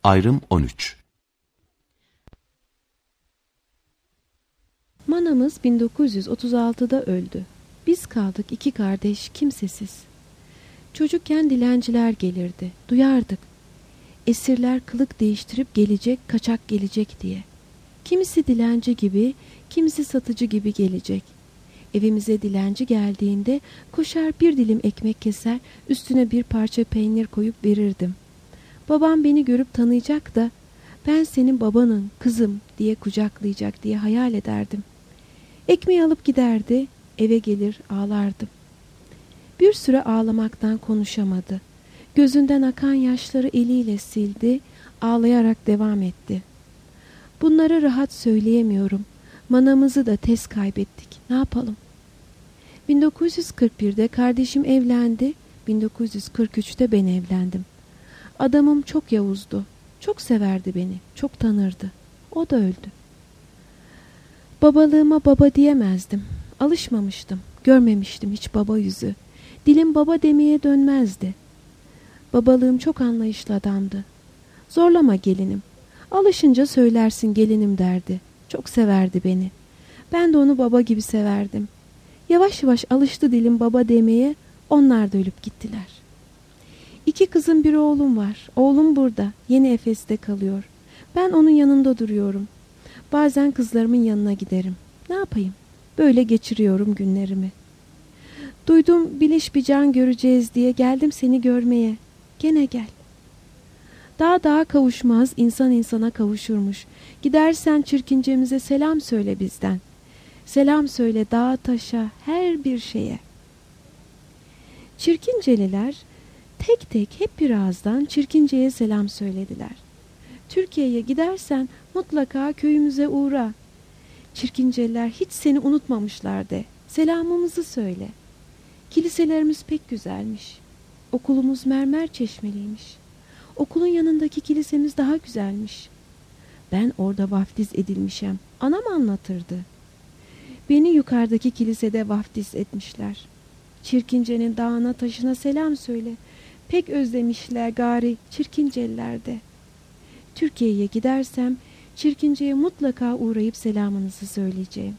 Ayrım 13. Manamız 1936'da öldü. Biz kaldık iki kardeş, kimsesiz. Çocukken dilenciler gelirdi, duyardık. Esirler kılık değiştirip gelecek, kaçak gelecek diye. Kimisi dilenci gibi, kimisi satıcı gibi gelecek. Evimize dilenci geldiğinde koşar bir dilim ekmek keser, üstüne bir parça peynir koyup verirdim. Babam beni görüp tanıyacak da ben senin babanın kızım diye kucaklayacak diye hayal ederdim. Ekmeği alıp giderdi, eve gelir ağlardım. Bir süre ağlamaktan konuşamadı. Gözünden akan yaşları eliyle sildi, ağlayarak devam etti. Bunları rahat söyleyemiyorum. Manamızı da tez kaybettik. Ne yapalım? 1941'de kardeşim evlendi, 1943'te ben evlendim. Adamım çok yavuzdu. Çok severdi beni, çok tanırdı. O da öldü. Babalığıma baba diyemezdim. Alışmamıştım, görmemiştim hiç baba yüzü. Dilim baba demeye dönmezdi. Babalığım çok anlayışlı adamdı. Zorlama gelinim. Alışınca söylersin gelinim derdi. Çok severdi beni. Ben de onu baba gibi severdim. Yavaş yavaş alıştı dilim baba demeye, onlar da ölüp gittiler. 2 kızım bir oğlum var. Oğlum burada, Yeni Efes'te kalıyor. Ben onun yanında duruyorum. Bazen kızlarımın yanına giderim. Ne yapayım? Böyle geçiriyorum günlerimi. Duydum biliş bir can göreceğiz diye geldim seni görmeye. Gene gel. Dağa kavuşmaz, insan insana kavuşurmuş. Gidersen çirkincemize selam söyle bizden. Selam söyle dağa taşa, her bir şeye. Çirkinceliler tek tek hep bir ağızdan Çirkince'ye selam söylediler. Türkiye'ye gidersen mutlaka köyümüze uğra. Çirkinceliler hiç seni unutmamışlar de. Selamımızı söyle. Kiliselerimiz pek güzelmiş. Okulumuz mermer çeşmeliymiş. Okulun yanındaki kilisemiz daha güzelmiş. Ben orada vaftiz edilmişem. Anam anlatırdı. Beni yukarıdaki kilisede vaftiz etmişler. Çirkince'nin dağına taşına selam söyle. Pek özlemişler gari Çirkinceliler de. Türkiye'ye gidersem Çirkince'ye mutlaka uğrayıp selamınızı söyleyeceğim.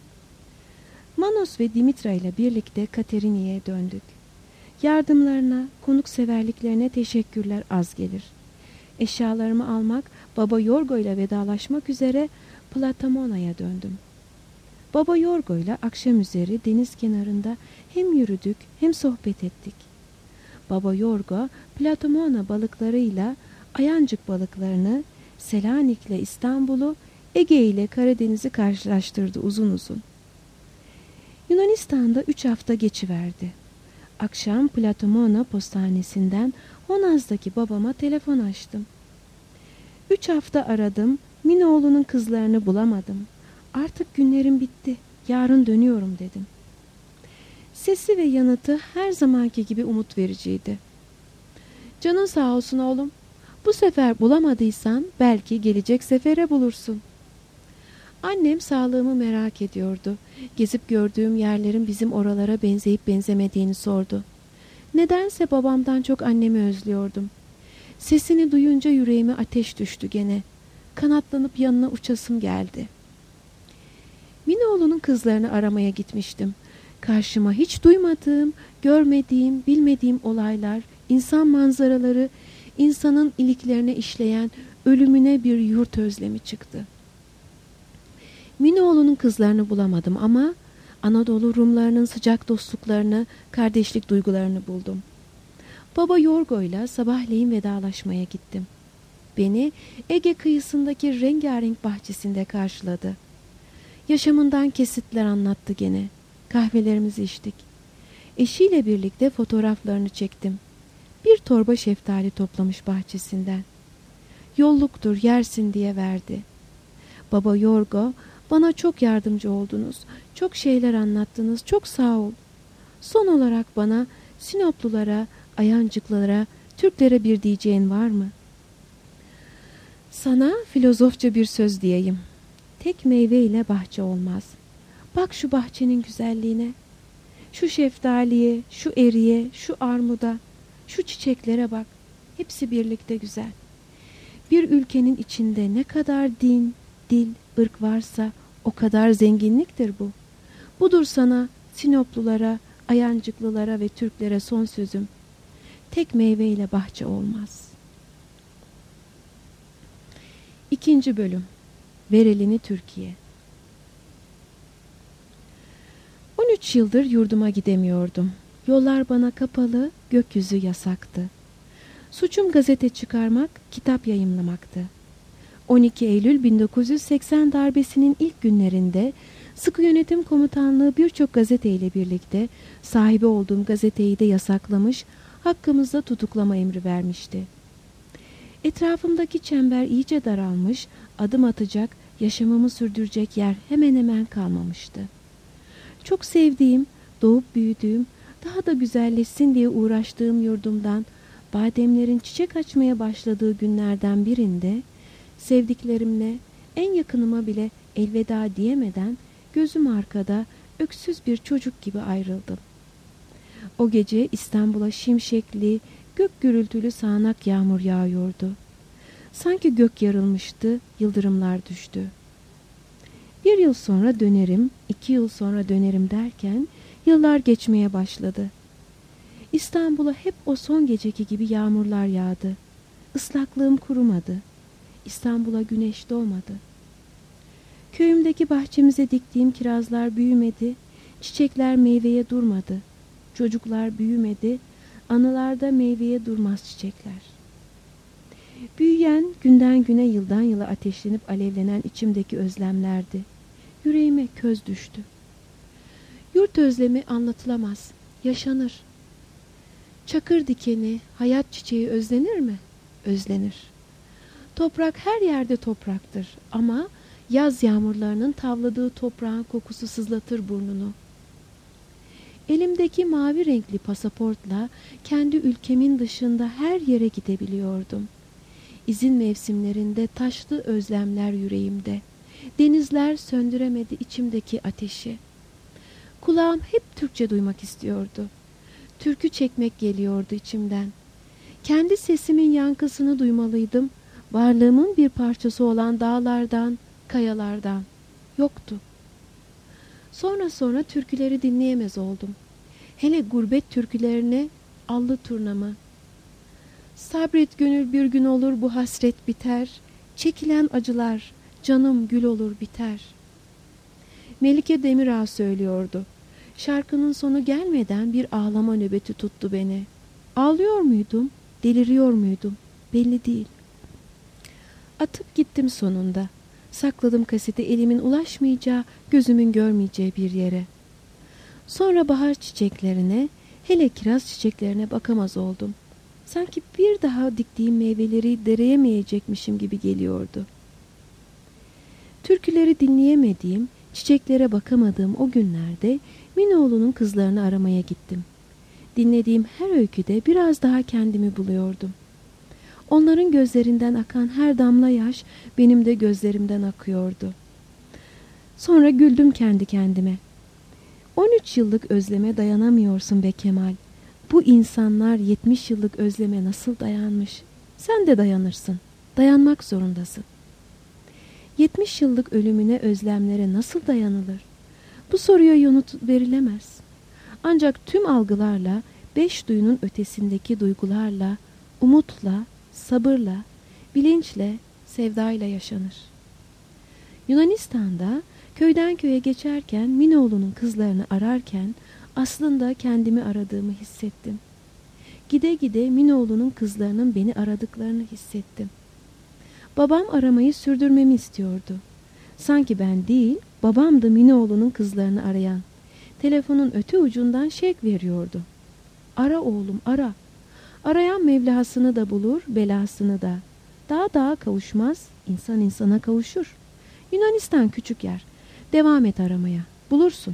Manos ve Dimitra ile birlikte Katerini'ye döndük. Yardımlarına, konukseverliklerine teşekkürler az gelir. Eşyalarımı almak, Baba Yorgo ile vedalaşmak üzere Platamona'ya döndüm. Baba Yorgo ile akşam üzeri deniz kenarında hem yürüdük hem sohbet ettik. Baba Yorgo, Platamona balıklarıyla Ayancık balıklarını, Selanik ile İstanbul'u, Ege ile Karadeniz'i karşılaştırdı uzun uzun. Yunanistan'da 3 hafta geçiverdi. Akşam Platamona postanesinden Honaz'daki babama telefon açtım. 3 hafta aradım, Minoğlu'nun kızlarını bulamadım. Artık günlerim bitti, yarın dönüyorum dedim. Sesi ve yanıtı her zamanki gibi umut vericiydi. Canın sağ olsun oğlum. Bu sefer bulamadıysan belki gelecek sefere bulursun. Annem sağlığımı merak ediyordu. Gezip gördüğüm yerlerin bizim oralara benzeyip benzemediğini sordu. Nedense babamdan çok annemi özlüyordum. Sesini duyunca yüreğime ateş düştü gene. Kanatlanıp yanına uçasım geldi. Minoğlu'nun kızlarını aramaya gitmiştim. Karşıma hiç duymadığım, görmediğim, bilmediğim olaylar, insan manzaraları, insanın iliklerine işleyen ölümüne bir yurt özlemi çıktı. Minoğlu'nun kızlarını bulamadım ama Anadolu Rumlarının sıcak dostluklarını, kardeşlik duygularını buldum. Baba Yorgo'yla sabahleyin vedalaşmaya gittim. Beni Ege kıyısındaki rengarenk bahçesinde karşıladı. Yaşamından kesitler anlattı gene. Kahvelerimizi içtik. Eşiyle birlikte fotoğraflarını çektim. Bir torba şeftali toplamış bahçesinden. Yolluktur yersin diye verdi. Baba Yorgo, bana çok yardımcı oldunuz. Çok şeyler anlattınız. Çok sağ ol. Son olarak bana, Sinoplulara, Ayancıklara, Türklere bir diyeceğin var mı? Sana filozofça bir söz diyeyim. Tek meyve ile bahçe olmaz. Bak şu bahçenin güzelliğine. Şu şeftaliye, şu eriye, şu armuda, şu çiçeklere bak. Hepsi birlikte güzel. Bir ülkenin içinde ne kadar din, dil, ırk varsa o kadar zenginliktir bu. Budur sana, Sinoplulara, Ayancıklılara ve Türklere son sözüm. Tek meyveyle bahçe olmaz. 2. Bölüm. Verelini Türkiye. 13 yıldır yurduma gidemiyordum. Yollar bana kapalı, gökyüzü yasaktı. Suçum gazete çıkarmak, kitap yayımlamaktı. 12 Eylül 1980 darbesinin ilk günlerinde Sıkı Yönetim Komutanlığı birçok gazeteyle birlikte sahibi olduğum gazeteyi de yasaklamış, hakkımızda tutuklama emri vermişti. Etrafımdaki çember iyice daralmış, adım atacak, yaşamımı sürdürecek yer hemen hemen kalmamıştı. Çok sevdiğim, doğup büyüdüğüm, daha da güzelleşsin diye uğraştığım yurdumdan, bademlerin çiçek açmaya başladığı günlerden birinde, sevdiklerimle, en yakınıma bile elveda diyemeden, gözüm arkada, öksüz bir çocuk gibi ayrıldım. O gece İstanbul'a şimşekli, gök gürültülü sağanak yağmur yağıyordu. Sanki gök yarılmıştı, yıldırımlar düştü. 1 yıl sonra dönerim, 2 yıl sonra dönerim derken yıllar geçmeye başladı. İstanbul'a hep o son geceki gibi yağmurlar yağdı. Islaklığım kurumadı. İstanbul'a güneş doğmadı. Köyümdeki bahçemize diktiğim kirazlar büyümedi, çiçekler meyveye durmadı. Çocuklar büyümedi, anılarda meyveye durmaz çiçekler. Büyüyen, günden güne yıldan yıla ateşlenip alevlenen içimdeki özlemlerdi. Yüreğime köz düştü. Yurt özlemi anlatılamaz, yaşanır. Çakır dikeni, hayat çiçeği özlenir mi? Özlenir. Toprak her yerde topraktır ama yaz yağmurlarının tavladığı toprağın kokusu sızlatır burnunu. Elimdeki mavi renkli pasaportla kendi ülkemin dışında her yere gidebiliyordum. İzin mevsimlerinde taşlı özlemler yüreğimde. Denizler söndüremedi içimdeki ateşi. Kulağım hep Türkçe duymak istiyordu. Türkü çekmek geliyordu içimden. Kendi sesimin yankısını duymalıydım. Varlığımın bir parçası olan dağlardan, kayalardan. Yoktu. Sonra türküleri dinleyemez oldum. Hele gurbet türkülerine allı turnamı. Sabret gönül bir gün olur bu hasret biter. Çekilen acılar canım gül olur biter. Melike Demirağ söylüyordu. Şarkının sonu gelmeden bir ağlama nöbeti tuttu beni. Ağlıyor muydum? Deliriyor muydum? Belli değil. Atıp gittim sonunda. Sakladım kaseti elimin ulaşmayacağı, gözümün görmeyeceği bir yere. Sonra bahar çiçeklerine, hele kiraz çiçeklerine bakamaz oldum. Sanki bir daha diktiğim meyveleri dereyemeyecekmişim gibi geliyordu. Türküleri dinleyemediğim, çiçeklere bakamadığım o günlerde Minoğlu'nun kızlarını aramaya gittim. Dinlediğim her öyküde biraz daha kendimi buluyordum. Onların gözlerinden akan her damla yaş benim de gözlerimden akıyordu. Sonra güldüm kendi kendime. 13 yıllık özleme dayanamıyorsun be Kemal. Bu insanlar 70 yıllık özleme nasıl dayanmış? Sen de dayanırsın. Dayanmak zorundasın. 70 yıllık ölümüne, özlemlere nasıl dayanılır? Bu soruya yanıt verilemez. Ancak tüm algılarla, 5 duyunun ötesindeki duygularla, umutla, sabırla, bilinçle, sevdayla yaşanır. Yunanistan'da köyden köye geçerken Minoğlu'nun kızlarını ararken aslında kendimi aradığımı hissettim. Gide gide Minoğlu'nun kızlarının beni aradıklarını hissettim. Babam aramayı sürdürmemi istiyordu. Sanki ben değil, babamdı Minoğlu'nun kızlarını arayan. Telefonun öte ucundan şevk veriyordu. Ara oğlum ara. Arayan Mevlasını da bulur, belasını da. Dağa kavuşmaz, insan insana kavuşur. Yunanistan küçük yer. Devam et aramaya. Bulursun.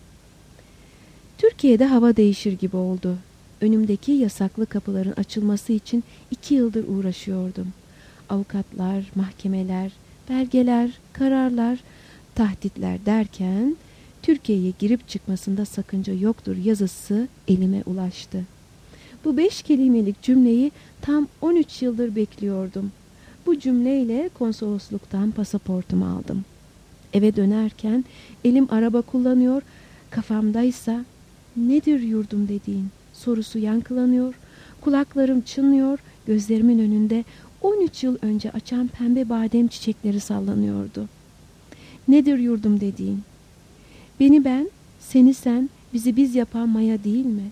Türkiye'de hava değişir gibi oldu. Önümdeki yasaklı kapıların açılması için 2 yıldır uğraşıyordum. Avukatlar, mahkemeler, belgeler, kararlar, tahditler derken Türkiye'ye girip çıkmasında sakınca yoktur yazısı elime ulaştı. Bu 5 kelimelik cümleyi tam 13 yıldır bekliyordum. Bu cümleyle konsolosluktan pasaportumu aldım. Eve dönerken elim araba kullanıyor, kafamdaysa nedir yurdum dediğin sorusu yankılanıyor, kulaklarım çınlıyor, gözlerimin önünde 13 yıl önce açan pembe badem çiçekleri sallanıyordu. Nedir yurdum dediğin? Beni ben, seni sen, bizi biz yapan maya değil mi?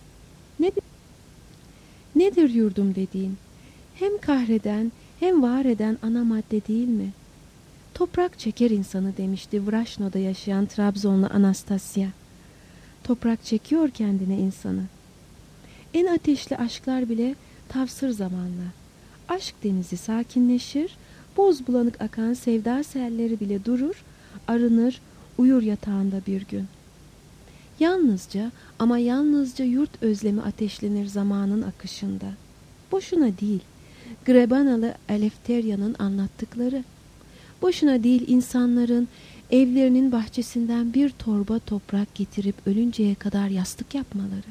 Nedir yurdum dediğin? Hem kahreden hem var eden ana madde değil mi? Toprak çeker insanı demişti Vraşno'da yaşayan Trabzonlu Anastasya. Toprak çekiyor kendine insanı. En ateşli aşklar bile tavsır zamanla. Aşk denizi sakinleşir, boz bulanık akan sevda selleri bile durur, arınır, uyur yatağında bir gün. Yalnızca ama yalnızca yurt özlemi ateşlenir zamanın akışında. Boşuna değil, Grebanalı Eleftherya'nın anlattıkları. Boşuna değil insanların evlerinin bahçesinden bir torba toprak getirip ölünceye kadar yastık yapmaları.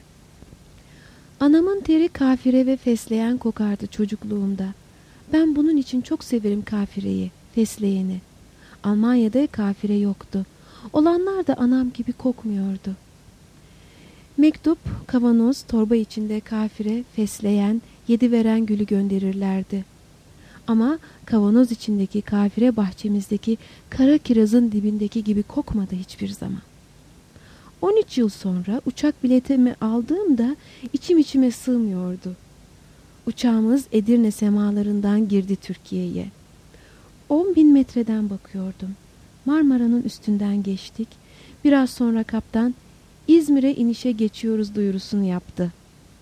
Anamın teri kafire ve fesleğen kokardı çocukluğumda. Ben bunun için çok severim kafireyi, fesleğeni. Almanya'da kafire yoktu. Olanlar da anam gibi kokmuyordu. Mektup, kavanoz, torba içinde kafire, fesleğen, yediveren gülü gönderirlerdi. Ama kavanoz içindeki kafire bahçemizdeki kara kirazın dibindeki gibi kokmadı hiçbir zaman. 13 yıl sonra uçak biletimi aldığımda içim içime sığmıyordu. Uçağımız Edirne semalarından girdi Türkiye'ye. 10.000 metreden bakıyordum. Marmara'nın üstünden geçtik. Biraz sonra kaptan İzmir'e inişe geçiyoruz duyurusunu yaptı.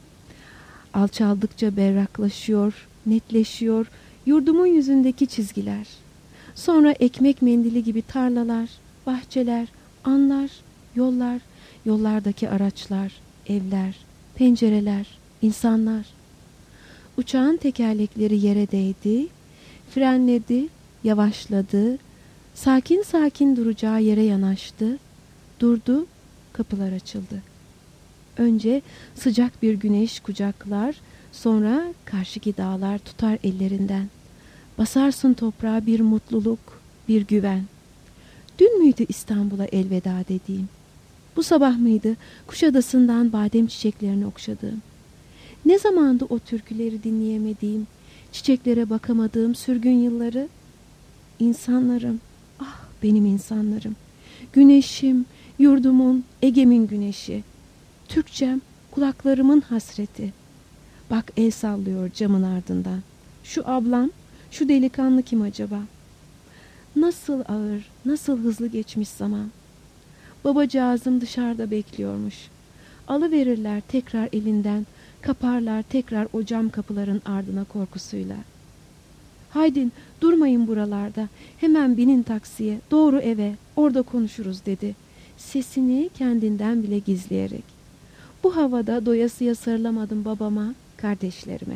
Alçaldıkça berraklaşıyor, netleşiyor yurdumun yüzündeki çizgiler. Sonra ekmek mendili gibi tarlalar, bahçeler, anlar, yollar, yollardaki araçlar, evler, pencereler, insanlar. Uçağın tekerlekleri yere değdi, frenledi, yavaşladı, sakin sakin duracağı yere yanaştı, durdu, kapılar açıldı. Önce sıcak bir güneş kucaklar, sonra karşıki dağlar tutar ellerinden. Basarsın toprağa bir mutluluk, bir güven. Dün müydü İstanbul'a elveda dediğim? Bu sabah mıydı Kuşadası'ndan badem çiçeklerini okşadığım? Ne zamandı o türküleri dinleyemediğim, çiçeklere bakamadığım sürgün yılları? İnsanlarım, ah benim insanlarım, güneşim, yurdumun, Ege'min güneşi, Türkçem, kulaklarımın hasreti. Bak el sallıyor camın ardından. Şu ablam, şu delikanlı kim acaba? Nasıl ağır, nasıl hızlı geçmiş zaman. Babacığızım dışarıda bekliyormuş. Alıverirler tekrar elinden, kaparlar tekrar o cam kapıların ardına korkusuyla. Haydin durmayın buralarda, hemen binin taksiye, doğru eve, orada konuşuruz dedi. Sesini kendinden bile gizleyerek. Bu havada doyasıya sarılamadım babama, kardeşlerime.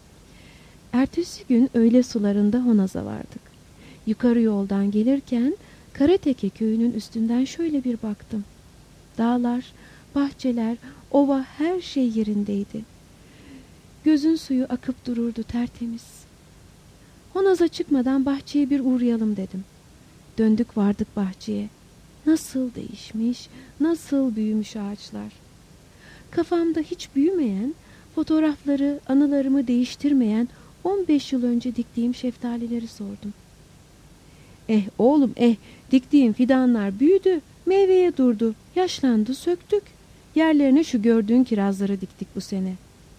Ertesi gün öğle sularında Honaz'a vardık. Yukarı yoldan gelirken Karateke köyünün üstünden şöyle bir baktım. Dağlar, bahçeler, ova her şey yerindeydi. Gözün suyu akıp dururdu tertemiz. Honaz'a çıkmadan bahçeye bir uğrayalım dedim. Döndük vardık bahçeye. Nasıl değişmiş, nasıl büyümüş ağaçlar. Kafamda hiç büyümeyen, fotoğrafları, anılarımı değiştirmeyen 15 yıl önce diktiğim şeftalileri sordum. Oğlum diktiğim fidanlar büyüdü, meyveye durdu, yaşlandı, söktük. Yerlerine şu gördüğün kirazları diktik bu sene.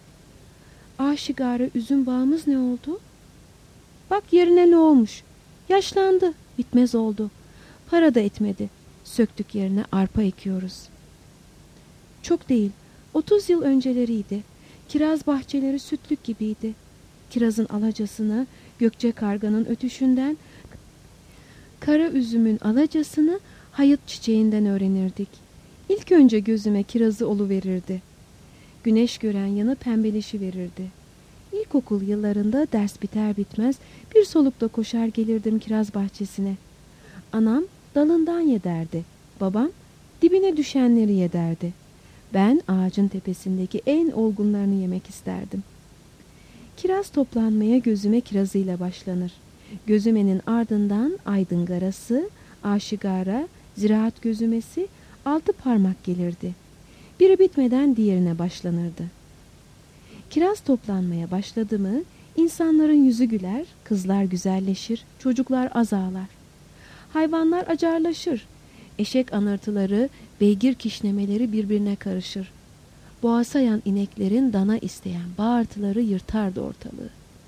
Aşigare üzüm bağımız ne oldu? Bak yerine ne olmuş? Yaşlandı, bitmez oldu. Para da etmedi. Söktük yerine arpa ekiyoruz. Çok değil, 30 yıl önceleriydi. Kiraz bahçeleri sütlük gibiydi. Kirazın alacasını, gökçe karganın ötüşünden, kara üzümün alacasını hayıt çiçeğinden öğrenirdik. İlk önce gözüme kirazı oluverirdi. Güneş gören yanı pembeleşiverirdi. İlkokul yıllarında ders biter bitmez bir solukta koşar gelirdim kiraz bahçesine. Anam dalından yederdi. Babam dibine düşenleri yederdi. Ben ağacın tepesindeki en olgunlarını yemek isterdim. Kiraz toplanmaya gözüme kirazıyla başlanır. Gözümenin ardından Aydın Garası, Aşigara, Ziraat Gözümesi, altı parmak gelirdi. Biri bitmeden diğerine başlanırdı. Kiraz toplanmaya başladı mı, insanların yüzü güler, kızlar güzelleşir, çocuklar az ağlar. Hayvanlar acarlaşır, eşek anırtıları, beygir kişnemeleri birbirine karışır. Boğa sayan ineklerin dana isteyen bağırtıları yırtardı ortalığı.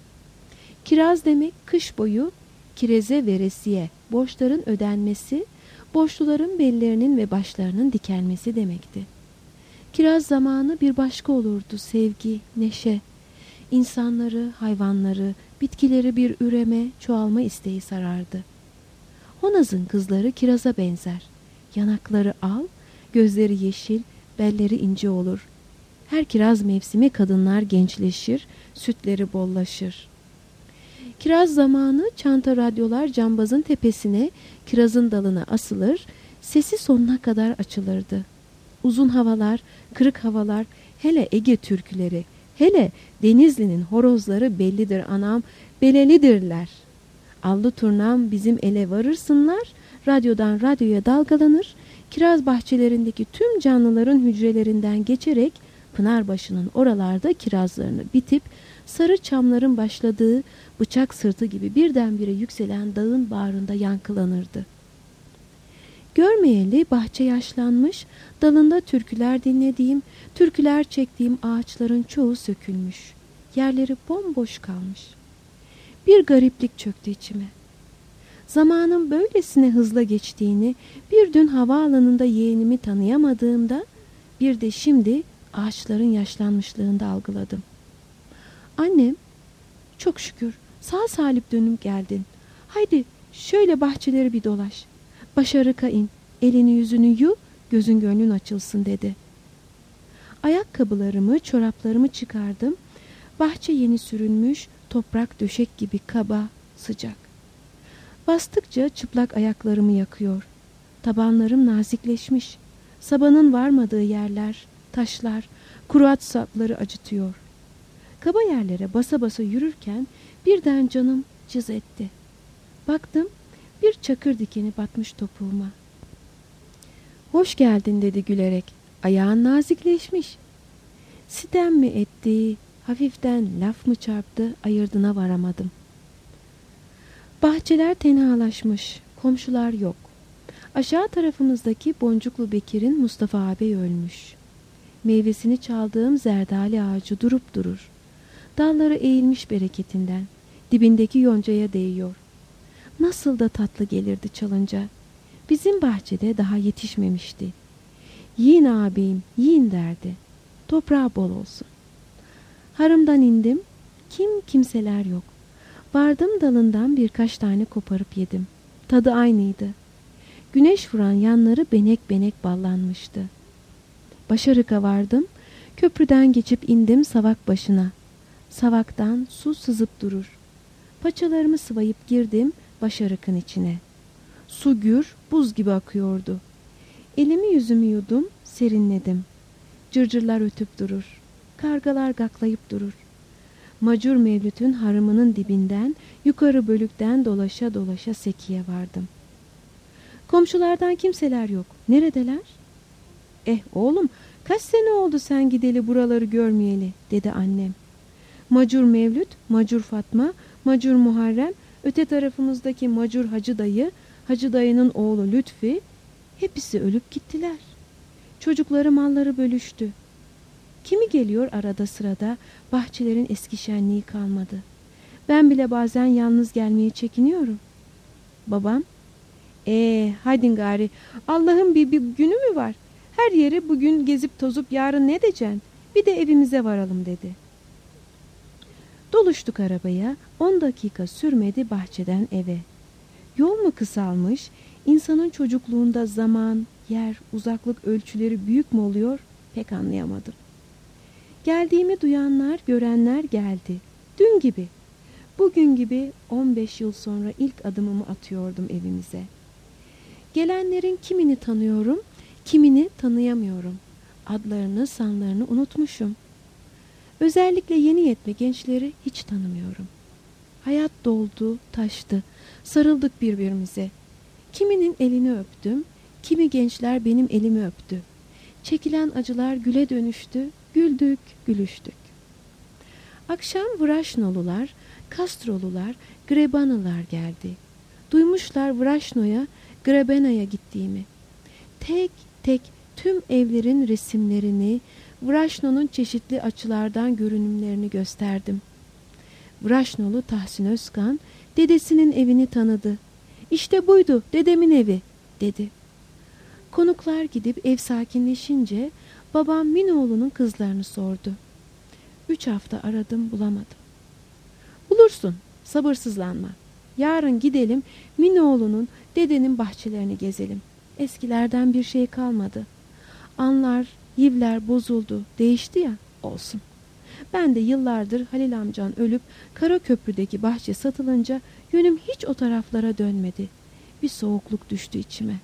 Kiraz demek kış boyu kireze veresiye, borçların ödenmesi, borçluların bellerinin ve başlarının dikelmesi demekti. Kiraz zamanı bir başka olurdu sevgi, neşe. İnsanları, hayvanları, bitkileri bir üreme, çoğalma isteği sarardı. Honaz'ın kızları kiraza benzer. Yanakları al, gözleri yeşil, belleri ince olur. Her kiraz mevsimi kadınlar gençleşir, sütleri bollaşır. Kiraz zamanı çanta radyolar cambazın tepesine, kirazın dalına asılır, sesi sonuna kadar açılırdı. Uzun havalar, kırık havalar, hele Ege türküleri, hele Denizli'nin horozları bellidir anam, belelidirler. Allı turnam bizim ele varırsınlar, radyodan radyoya dalgalanır, kiraz bahçelerindeki tüm canlıların hücrelerinden geçerek Pınarbaşı'nın oralarda kirazlarını bitip sarı çamların başladığı bıçak sırtı gibi birdenbire yükselen dağın bağrında yankılanırdı. Görmeyeli bahçe yaşlanmış, dalında türküler dinlediğim, türküler çektiğim ağaçların çoğu sökülmüş. Yerleri bomboş kalmış. Bir gariplik çöktü içime. Zamanın böylesine hızla geçtiğini, bir dün havaalanında yeğenimi tanıyamadığımda, bir de şimdi ağaçların yaşlanmışlığında algıladım. Annem, çok şükür sağ salim dönüp geldin. Haydi şöyle bahçeleri bir dolaş. Başarıka in, elini yüzünü yu, gözün gönlün açılsın dedi. Ayakkabılarımı, çoraplarımı çıkardım. Bahçe yeni sürülmüş, toprak döşek gibi kaba, sıcak. Bastıkça çıplak ayaklarımı yakıyor. Tabanlarım nazikleşmiş. Sabanın varmadığı yerler, taşlar, kuru at sapları acıtıyor. Kaba yerlere basa basa yürürken birden canım cız etti. Baktım, bir çakır dikeni batmış topuğuma. Hoş geldin dedi gülerek. Ayağın nazikleşmiş. Sitem mi etti, hafiften laf mı çarptı, ayırdına varamadım. Bahçeler tenhalaşmış, komşular yok. Aşağı tarafımızdaki Boncuklu Bekir'in Mustafa ağabey ölmüş. Meyvesini çaldığım zerdali ağacı durup durur. Dalları eğilmiş bereketinden, dibindeki yoncaya değiyor. Nasıl da tatlı gelirdi çalınca. Bizim bahçede daha yetişmemişti. Yiyin ağabeyim, yiyin derdi. Toprağı bol olsun. Harımdan indim, kimseler yok. Vardım dalından birkaç tane koparıp yedim. Tadı aynıydı. Güneş vuran yanları benek benek ballanmıştı. Başarıka vardım, köprüden geçip indim savak başına. Savaktan su sızıp durur. Paçalarımı sıvayıp girdim başarıkın içine. Su gür, buz gibi akıyordu. Elimi yüzümü yudum, serinledim. Cırcırlar ötüp durur. Kargalar gaklayıp durur. Macur Mevlüt'ün harımının dibinden, yukarı bölükten dolaşa dolaşa Seki'ye vardım. Komşulardan kimseler yok. Neredeler? Oğlum, kaç sene oldu sen gideli buraları görmeyeli, dedi annem. Macur Mevlüt, Macur Fatma, Macur Muharrem, öte tarafımızdaki Macur Hacı dayı, Hacı dayının oğlu Lütfi, hepsi ölüp gittiler. Çocukları malları bölüştü. Kimi geliyor arada sırada, bahçelerin eski şenliği kalmadı. Ben bile bazen yalnız gelmeye çekiniyorum. Babam, haydin gari, Allah'ın bir günü mü var? Her yeri bugün gezip tozup yarın ne diyeceksin? Bir de evimize varalım dedi. Doluştuk arabaya, 10 dakika sürmedi bahçeden eve. Yol mu kısalmış, insanın çocukluğunda zaman, yer, uzaklık ölçüleri büyük mü oluyor pek anlayamadım. Geldiğimi duyanlar, görenler geldi. Dün gibi, bugün gibi 15 yıl sonra ilk adımımı atıyordum evimize. Gelenlerin kimini tanıyorum, kimini tanıyamıyorum. Adlarını, sanlarını unutmuşum. Özellikle yeni yetme gençleri hiç tanımıyorum. Hayat doldu, taştı. Sarıldık birbirimize. Kiminin elini öptüm, kimi gençler benim elimi öptü. Çekilen acılar güle dönüştü, güldük, gülüştük. Akşam Vraşnolular, Kastrolular, Grebanılar geldi. Duymuşlar Vraşno'ya, Grebena'ya gittiğimi. Tek tek tüm evlerin resimlerini, Vraşno'nun çeşitli açılardan görünümlerini gösterdim. Vraşnolu Tahsin Özkan dedesinin evini tanıdı. "İşte buydu dedemin evi," dedi. Konuklar gidip ev sakinleşince babam Minoğlu'nun kızlarını sordu. 3 hafta aradım, bulamadım. "Bulursun, sabırsızlanma. Yarın gidelim Minoğlu'nun, dedenin bahçelerini gezelim. Eskilerden bir şey kalmadı. Anlar, yivler bozuldu, değişti ya, olsun. Ben de yıllardır Halil amcan ölüp Karaköprü'deki bahçe satılınca yönüm hiç o taraflara dönmedi. Bir soğukluk düştü içime."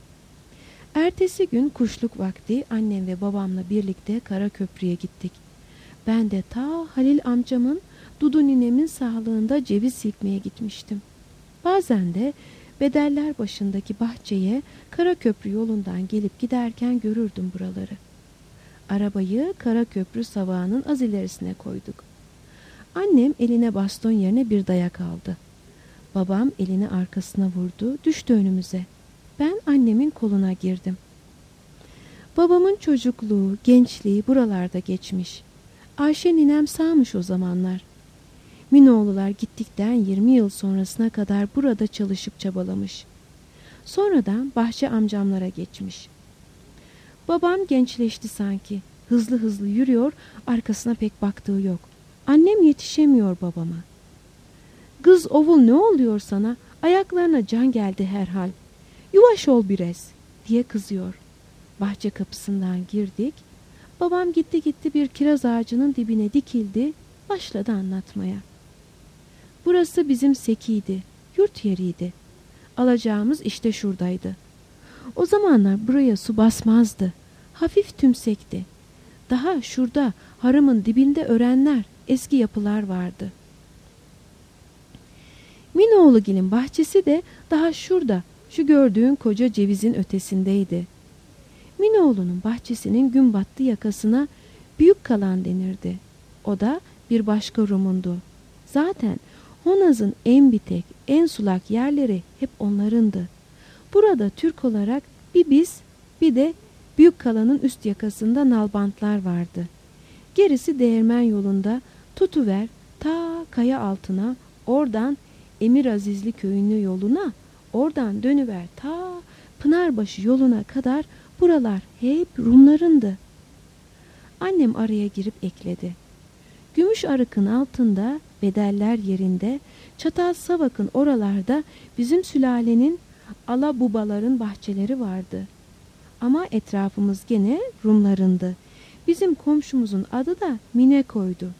Ertesi gün kuşluk vakti annem ve babamla birlikte Karaköprü'ye gittik. Ben de ta Halil amcamın, Dudu ninemin sağlığında ceviz silkmeye gitmiştim. Bazen de Bedeller başındaki bahçeye Karaköprü yolundan gelip giderken görürdüm buraları. Arabayı Karaköprü savağının az ilerisine koyduk. Annem eline baston yerine bir dayak aldı. Babam elini arkasına vurdu, düştü önümüze. Ben annemin koluna girdim. Babamın çocukluğu, gençliği buralarda geçmiş. Ayşe ninem sağmış o zamanlar. Minoğlular gittikten 20 yıl sonrasına kadar burada çalışıp çabalamış. Sonradan bahçe amcamlara geçmiş. Babam gençleşti sanki. Hızlı hızlı yürüyor, arkasına pek baktığı yok. Annem yetişemiyor babama. "Kız oğul, ne oluyor sana? Ayaklarına can geldi herhal. Yuvaş ol biraz," diye kızıyor. Bahçe kapısından girdik. Babam gitti bir kiraz ağacının dibine dikildi, başladı anlatmaya. Burası bizim sekiydi, yurt yeriydi. Alacağımız işte şuradaydı. O zamanlar buraya su basmazdı. Hafif tümsekti. Daha şurada harımın dibinde örenler, eski yapılar vardı. Minoğlugil'in bahçesi de daha şurada, şu gördüğün koca cevizin ötesindeydi. Minoğlu'nun bahçesinin gün battı yakasına Büyük Kalan denirdi. O da bir başka Rum'undu. Zaten Honaz'ın en bitek, en sulak yerleri hep onlarındı. Burada Türk olarak bir biz, bir de Büyük Kalan'ın üst yakasında nalbantlar vardı. Gerisi değirmen yolunda tutuver ta kaya altına, oradan Emir Azizli köyünü yoluna, oradan dönüver ta Pınarbaşı yoluna kadar buralar hep Rumlarındı. Annem araya girip ekledi. Gümüş Arık'ın altında, Bedeller yerinde, Çatalsavak'ın oralarda bizim sülalenin Alabubaların bahçeleri vardı. Ama etrafımız gene Rumlarındı. Bizim komşumuzun adı da Mineko'ydu.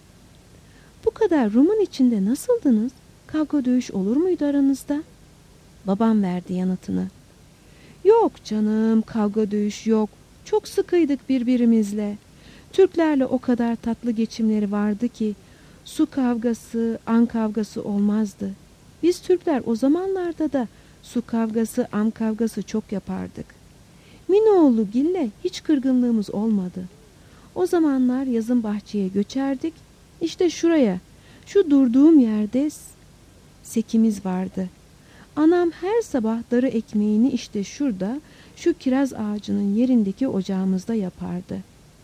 Bu kadar Rum'un içinde nasıldınız? Kavga dövüş olur muydu aranızda? Babam verdi yanıtını. Yok canım, kavga dövüş yok. Çok sıkıydık birbirimizle. Türklerle o kadar tatlı geçimleri vardı ki su kavgası, an kavgası olmazdı. Biz Türkler o zamanlarda da su kavgası, am kavgası çok yapardık. Minoğlugil'le hiç kırgınlığımız olmadı. O zamanlar yazın bahçeye göçerdik. İşte şuraya, şu durduğum yerde sekimiz vardı. Anam her sabah darı ekmeğini işte şurada, şu kiraz ağacının yerindeki ocağımızda yapardı.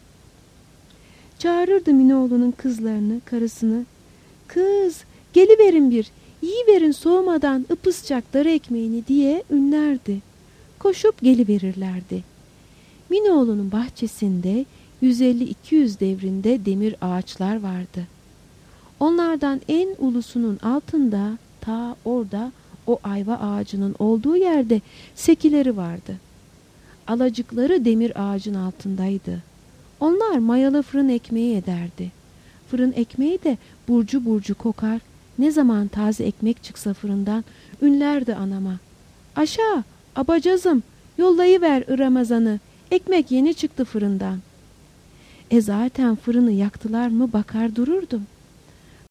Çağırırdı Minoğlu'nun kızlarını, karısını. "Kız, geliverin bir, yiyiverin soğumadan ıpıscak darı ekmeğini," diye ünlerdi. Koşup geliverirlerdi. Minoğlu'nun bahçesinde 150-200 devrinde demir ağaçlar vardı. Onlardan en ulusunun altında, ta orada, o ayva ağacının olduğu yerde sekileri vardı. Alacıkları demir ağacın altındaydı. Onlar mayalı fırın ekmeği ederdi. Fırın ekmeği de burcu burcu kokar. Ne zaman taze ekmek çıksa fırından ünlerdi anama. "Aşağı, abacazım, yollayıver Ramazan'ı. Ekmek yeni çıktı fırından." Zaten fırını yaktılar mı bakar dururdum.